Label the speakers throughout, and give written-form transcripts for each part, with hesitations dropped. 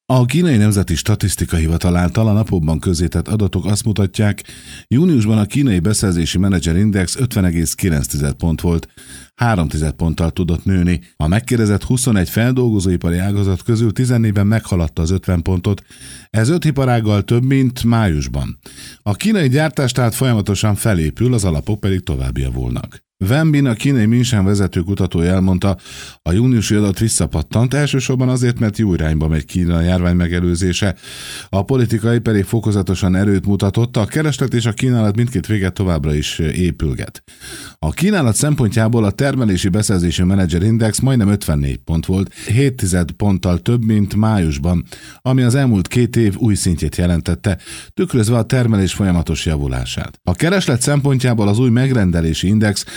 Speaker 1: A Kínai Nemzeti Statisztikai Hivatal által a napokban közzétett adatok azt mutatják, júniusban a kínai beszerzési menedzserindex 50,9 pont volt, 3 ponttal tudott nőni. A megkérdezett 21 feldolgozóipari ágazat közül 14-ben meghaladta az 50 pontot, ez 5 iparággal több, mint májusban. A kínai gyártás tehát folyamatosan felépül, az alapok pedig tovább javulnak. Wen Bin, a kínai Minsheng vezető kutatója elmondta, a júniusi adat visszapattant, elsősorban azért, mert jó irányba megy Kína járvány megelőzése. A politikai pedig fokozatosan erőt mutatott, a kereslet és a kínálat mindkét véget továbbra is épülget. A kínálat szempontjából a termelési beszerzési menedzserindex majdnem 54 pont volt, 7 ponttal több, mint májusban, ami az elmúlt 2 év új szintjét jelentette, tükrözve a termelés folyamatos javulását. A kereslet szempontjából az új megrendelési index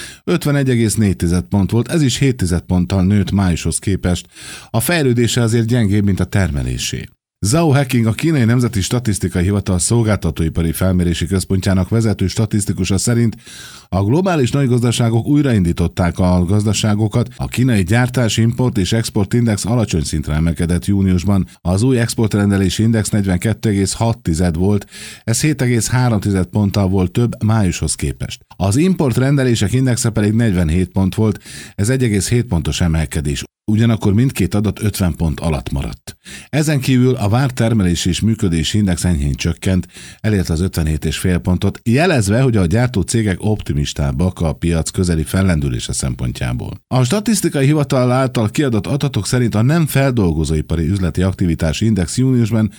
Speaker 1: 51,4 pont volt, ez is 7 ponttal nőtt májushoz képest. A fejlődése azért gyengébb, mint a termelésé. Zhao Heqing, a Kínai Nemzeti Statisztikai Hivatal Szolgáltatóipari Felmérési Központjának vezető statisztikusa szerint a globális nagygazdaságok újraindították a gazdaságokat, a kínai gyártás, import és export index alacsony szintre emelkedett júniusban, az új exportrendelési index 42,6 volt, ez 7,3 ponttal volt több májushoz képest. Az importrendelések indexe pedig 47 pont volt, ez 1,7 pontos emelkedés. Ugyanakkor mindkét adat 50 pont alatt maradt. Ezen kívül a várt termelési és működési index enyhén csökkent, elérte az 57,5 pontot, jelezve, hogy a gyártó cégek optimistábbak a piac közeli fellendülése szempontjából. A statisztikai hivatal által kiadott adatok szerint a nem feldolgozóipari üzleti aktivitási index júniusban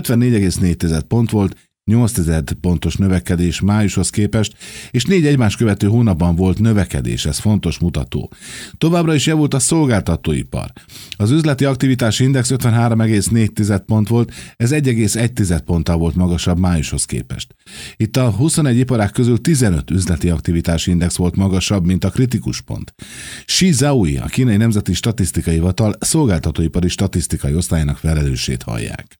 Speaker 1: 54,4 pont volt, 8 pontos növekedés májushoz képest, és 4 egymás követő hónapban volt növekedés, ez fontos mutató. Továbbra is javult a szolgáltatóipar. Az üzleti aktivitási index 53,4 pont volt, ez 1,1 ponttal volt magasabb májushoz képest. Itt a 21 iparág közül 15 üzleti aktivitási index volt magasabb, mint a kritikus pont. Shi Zhaoyi, a Kínai Nemzeti Statisztikai Hivatal szolgáltatóipari statisztikai osztályának felelősét hallják.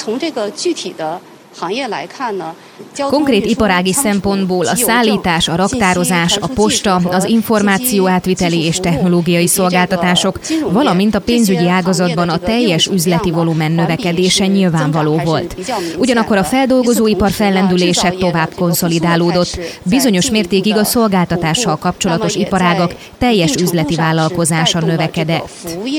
Speaker 2: Konkrét iparági szempontból a szállítás, a raktározás, a posta, az információ átviteli és technológiai szolgáltatások, valamint a pénzügyi ágazatban a teljes üzleti volumen növekedése nyilvánvaló volt. Ugyanakkor a feldolgozóipar fellendülése tovább konszolidálódott, bizonyos mértékig a szolgáltatással kapcsolatos iparágak teljes üzleti vállalkozása növekedett.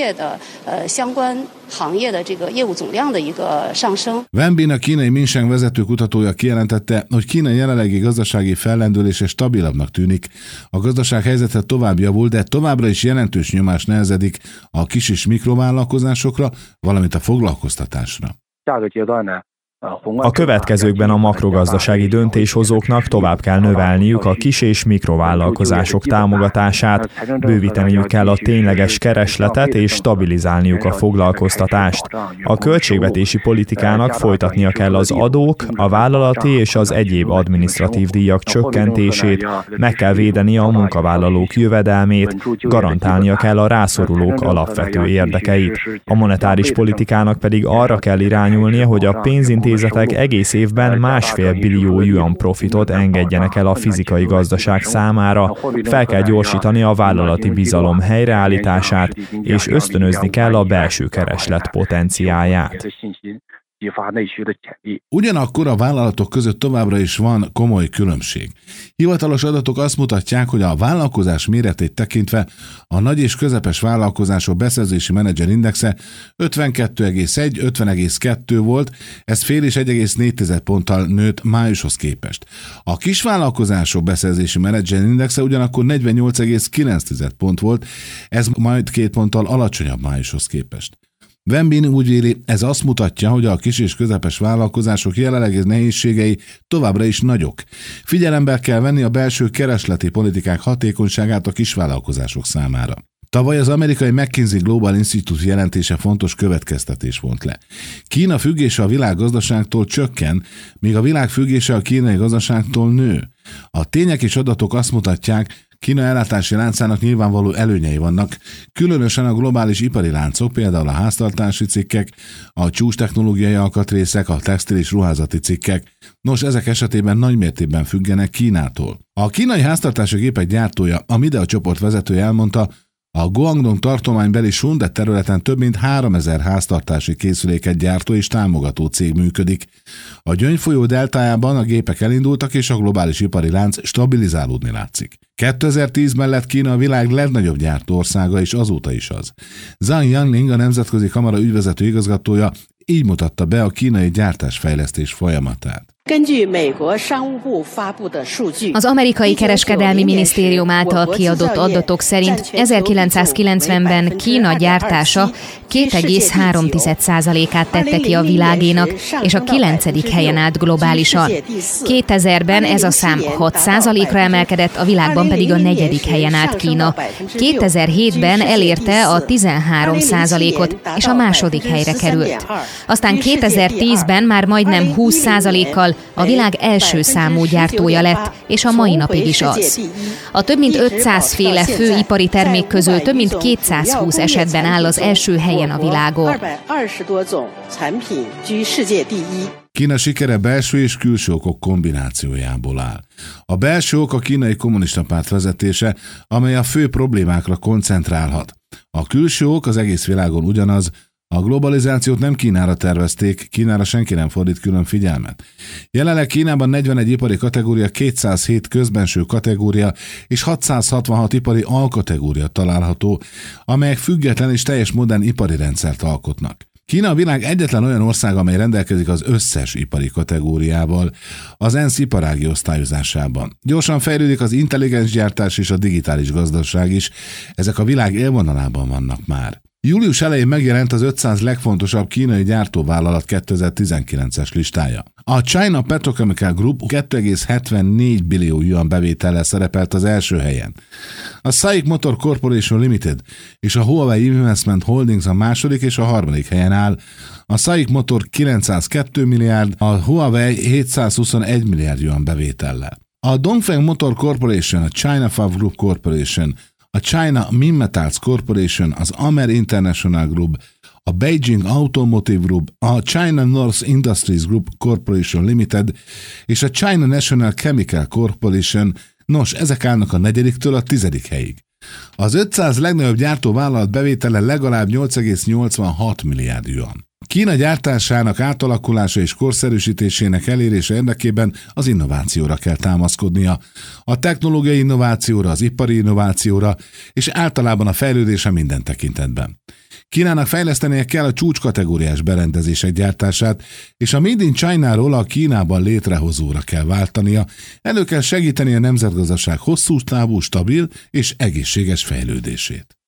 Speaker 1: Wen Bin, a kínai Minsheng vezető kutatója kijelentette, hogy Kína jelenlegi gazdasági fellendülése stabilabbnak tűnik. A gazdaság helyzete tovább javul, de továbbra is jelentős nyomás nehezedik a kis és mikrovállalkozásokra, valamint a foglalkoztatásra.
Speaker 3: A következőkben a makrogazdasági döntéshozóknak tovább kell növelniük a kis- és mikrovállalkozások támogatását, bővíteniük kell a tényleges keresletet és stabilizálniuk a foglalkoztatást. A költségvetési politikának folytatnia kell az adók, a vállalati és az egyéb adminisztratív díjak csökkentését, meg kell védeni a munkavállalók jövedelmét, garantálnia kell a rászorulók alapvető érdekeit. A monetáris politikának pedig arra kell irányulnia, hogy a pénzintézetek egész évben 1,5 billió yuan profitot engedjenek el a fizikai gazdaság számára, fel kell gyorsítani a vállalati bizalom helyreállítását, és ösztönözni kell a belső kereslet potenciáját.
Speaker 1: Ugyanakkor a vállalatok között továbbra is van komoly különbség. Hivatalos adatok azt mutatják, hogy a vállalkozás méretét tekintve a nagy és közepes vállalkozások beszerzési menedzserindexe 52,1, 50,2 volt, ez fél és 1,4 ponttal nőtt májushoz képest. A kisvállalkozások beszerzési menedzserindexe ugyanakkor 48,9 pont volt, ez majd 2 ponttal alacsonyabb májushoz képest. Wen Bin úgy véli, ez azt mutatja, hogy a kis és közepes vállalkozások jelenlegi nehézségei továbbra is nagyok. Figyelembe kell venni a belső keresleti politikák hatékonyságát a kisvállalkozások számára. Tavaly az amerikai McKinsey Global Institute jelentése fontos következtetés vont le. Kína függése a világgazdaságtól csökken, míg a világ függése a kínai gazdaságtól nő. A tények és adatok azt mutatják, Kína ellátási láncának nyilvánvaló előnyei vannak, különösen a globális ipari láncok, például a háztartási cikkek, a csúcstechnológiai alkatrészek, a textil és ruházati cikkek. Nos, ezek esetében nagy mértékben függenek Kínától. A kínai háztartási gépek gyártója, a Midea csoport vezetője elmondta, A Guangdong tartománybeli Sunde területen több mint 3000 háztartási készüléket gyártó és támogató cég működik. A Gyöngy folyó deltájában a gépek elindultak, és a globális ipari lánc stabilizálódni látszik. 2010-ben lett Kína a világ legnagyobb gyártó országa, és azóta is az. Zhang Yanling, a Nemzetközi Kamara ügyvezető igazgatója így mutatta be a kínai gyártásfejlesztés folyamatát.
Speaker 2: Az amerikai kereskedelmi minisztérium által kiadott adatok szerint 1990-ben Kína gyártása 2,3%-át tette ki a világénak, és a 9. helyen állt globálisan. 2000-ben ez a szám 6%-ra emelkedett, a világban pedig a 4. helyen állt Kína. 2007-ben elérte a 13%-ot, és a 2. helyre került. Aztán 2010-ben már majdnem 20%-kal a világ első számú gyártója lett, és a mai napig is az. A több mint 500 féle fő ipari termék közül több mint 220 esetben áll az első helyen a világon.
Speaker 1: Kína sikere belső és külső okok kombinációjából áll. A belső ok a kínai kommunista párt vezetése, amely a fő problémákra koncentrálhat. A külső ok az egész világon ugyanaz. A globalizációt nem Kínára tervezték, Kínára senki nem fordít külön figyelmet. Jelenleg Kínában 41 ipari kategória, 207 közbenső kategória és 666 ipari alkategória található, amelyek független és teljes modern ipari rendszert alkotnak. Kína a világ egyetlen olyan ország, amely rendelkezik az összes ipari kategóriával az ENSZ iparági osztályozásában. Gyorsan fejlődik az intelligens gyártás és a digitális gazdaság is, ezek a világ élvonalában vannak már. Július elején megjelent az 500 legfontosabb kínai gyártóvállalat 2019-es listája. A China Petrochemical Group 2,74 billió yuan bevétellel szerepelt az első helyen. A SAIC Motor Corporation Limited és a Huawei Investment Holdings a második és a harmadik helyen áll. A SAIC Motor 902 milliárd, a Huawei 721 milliárd yuan bevétellel. A Dongfeng Motor Corporation, a China Fab Group Corporation, a China Minmetals Corporation, az Amer International Group, a Beijing Automotive Group, a China North Industries Group Corporation Limited és a China National Chemical Corporation, nos, ezek állnak a 4-től a 10. helyig. Az 500 legnagyobb gyártóvállalat bevétele legalább 8,86 milliárd yuan. Kína gyártásának átalakulása és korszerűsítésének elérése érdekében az innovációra kell támaszkodnia. A technológiai innovációra, az ipari innovációra és általában a fejlődése minden tekintetben. Kínának fejlesztenie kell a csúcskategóriás berendezések gyártását, és a Made in China-ról a Kínában létrehozóra kell váltania, elő kell segíteni a nemzetgazdaság hosszú távú, stabil és egészséges fejlődését.